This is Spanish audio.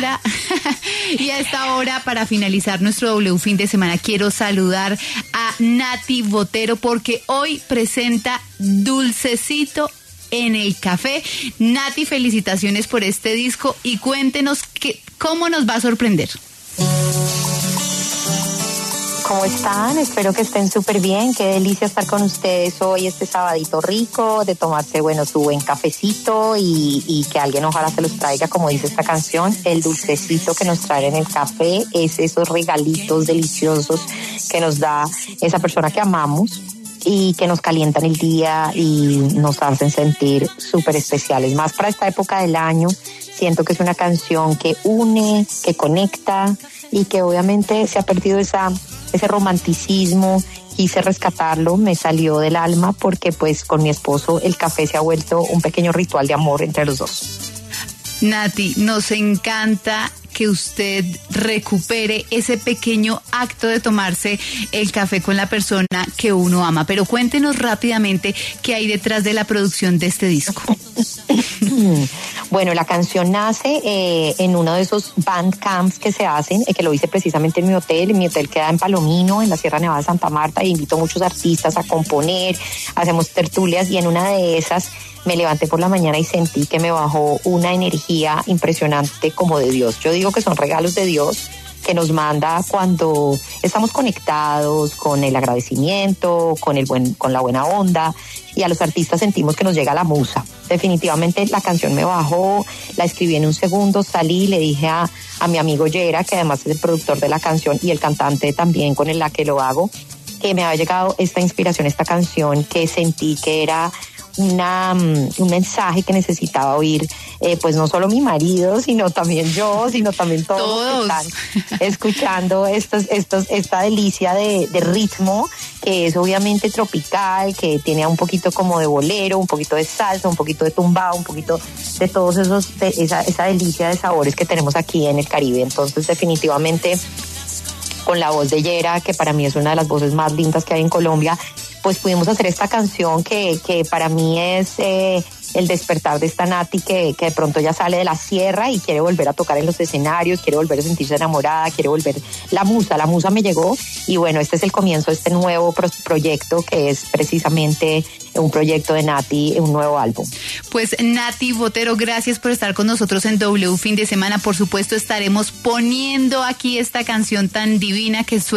hora, para finalizar nuestro W fin de semana, quiero saludar a Nati Botero porque hoy presenta Dulcecito en el Café. Nati, felicitaciones por este disco y cuéntenos cómo nos va a sorprender. ¿Cómo están? Espero que estén súper bien. Qué delicia estar con ustedes hoy, este sabadito rico, de tomarse, su buen cafecito y que alguien ojalá se los traiga, como dice esta canción, el dulcecito que nos traen en el café, es esos regalitos deliciosos que nos da esa persona que amamos y que nos calientan el día y nos hacen sentir súper especiales. Más para esta época del año, siento que es una canción que une, que conecta y que obviamente se ha perdido ese romanticismo. Quise rescatarlo, me salió del alma porque pues con mi esposo el café se ha vuelto un pequeño ritual de amor entre los dos. Nati, nos encanta que usted recupere ese pequeño acto de tomarse el café con la persona que uno ama, pero cuéntenos rápidamente qué hay detrás de la producción de este disco. Bueno, la canción nace en uno de esos band camps que se hacen, que lo hice precisamente en mi hotel. Mi hotel queda en Palomino, en la Sierra Nevada de Santa Marta, y invito a muchos artistas a componer, hacemos tertulias, y en una de esas me levanté por la mañana y sentí que me bajó una energía impresionante como de Dios. Yo digo que son regalos de Dios que nos manda cuando estamos conectados con el agradecimiento, con la buena onda, y a los artistas sentimos que nos llega la musa. Definitivamente la canción me bajó, la escribí en un segundo, salí, le dije a mi amigo Yera, que además es el productor de la canción y el cantante también con el que lo hago, que me había llegado esta inspiración, esta canción, que sentí que era un mensaje que necesitaba oír, pues no solo mi marido, sino también yo, sino también todos que están escuchando esta delicia de ritmo, que es obviamente tropical, que tiene un poquito como de bolero, un poquito de salsa, un poquito de tumbao, un poquito de todos esa delicia de sabores que tenemos aquí en el Caribe. Entonces definitivamente con la voz de Yera, que para mí es una de las voces más lindas que hay en Colombia, pues pudimos hacer esta canción que para mí es el despertar de esta Nati que de pronto ya sale de la sierra y quiere volver a tocar en los escenarios, quiere volver a sentirse enamorada, quiere volver. La musa me llegó, y bueno, este es el comienzo de este nuevo proyecto, que es precisamente un proyecto de Nati, un nuevo álbum. Pues Nati Botero, gracias por estar con nosotros en W Fin de Semana. Por supuesto estaremos poniendo aquí esta canción tan divina que suena